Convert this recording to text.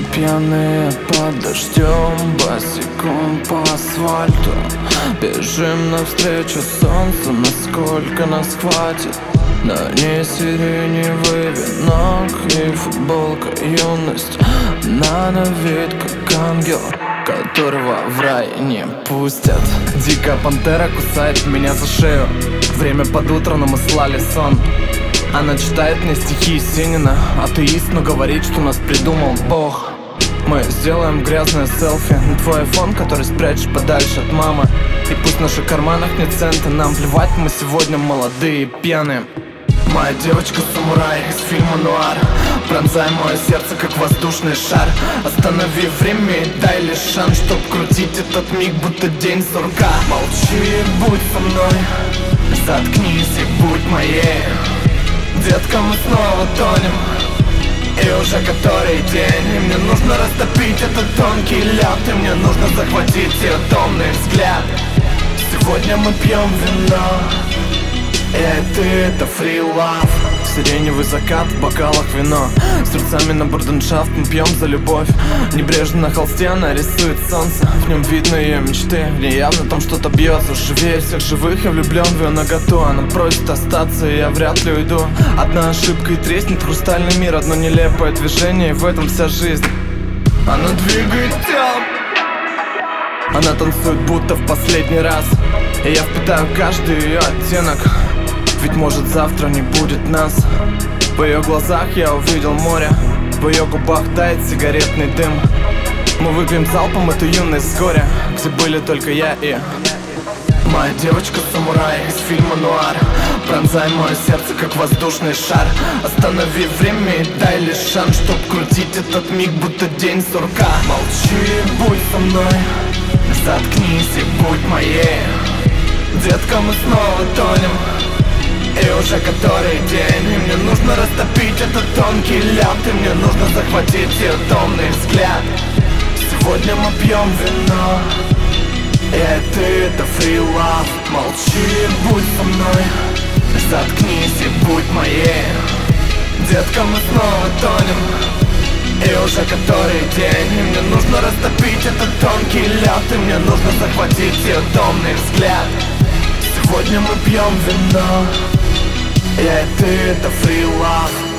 Мы пьяные под дождем, босиком по асфальту. Бежим навстречу солнцу, насколько нас хватит. На ней сиреневый венок и футболка юность. Она на вид как ангел, которого в рай не пустят. Дикая пантера кусает меня за шею. Время под утро, но мы слали сон. Она читает мне стихи Есенина. Атеист, но говорит, что нас придумал Бог. Мы сделаем грязное селфи на твой айфон, который спрячешь подальше от мамы. И пусть в наших карманах нет цента, нам плевать, мы сегодня молодые и пьяные. Моя девочка-самурай из фильма «Нуар». Пронзай мое сердце, как воздушный шар. Останови время и дай лишь шанс, чтоб крутить этот миг, будто день сурка. Молчи и будь со мной, заткнись и будь моей. Детка, мы снова тонем, и уже который день. И мне нужно растопить этот тонкий лед, и мне нужно захватить ее томный взгляд. Сегодня мы пьем вино, и ты — это free love. Сиреневый закат, в бокалах вино. С сердцами на брудершафт мы пьем за любовь. Небрежно на холсте она рисует солнце. В нем видно ее мечты, в ней явно там что-то бьется. Живее всех живых, я влюблен в ее наготу. Она просит остаться, и я вряд ли уйду. Одна ошибка и треснет хрустальный мир. Одно нелепое движение, и в этом вся жизнь. Она двигает телом, она танцует будто в последний раз. И я впитаю каждый ее оттенок, ведь может завтра не будет нас. В ее глазах я увидел море, в ее губах тает сигаретный дым. Мы выпьем залпом эту юность с горя, где были только я и моя девочка-самурай из фильма «Нуар». Пронзай мое сердце, как воздушный шар. Останови время и дай лишь шанс, чтоб крутить этот миг, будто день сурка. Молчи и будь со мной, заткнись и будь моей. Детка, мы снова тонем, и уже который день. И мне нужно растопить этот тонкий лед, и мне нужно захватить ее томный взгляд. Сегодня мы пьем вино, и ты — это free love. Молчи и будь со мной, заткнись и будь моей. Детка, мы снова тонем, и уже который день. И мне нужно растопить этот тонкий лед, и мне нужно захватить ее томный взгляд. Сегодня мы пьем вино, и ты — это free love.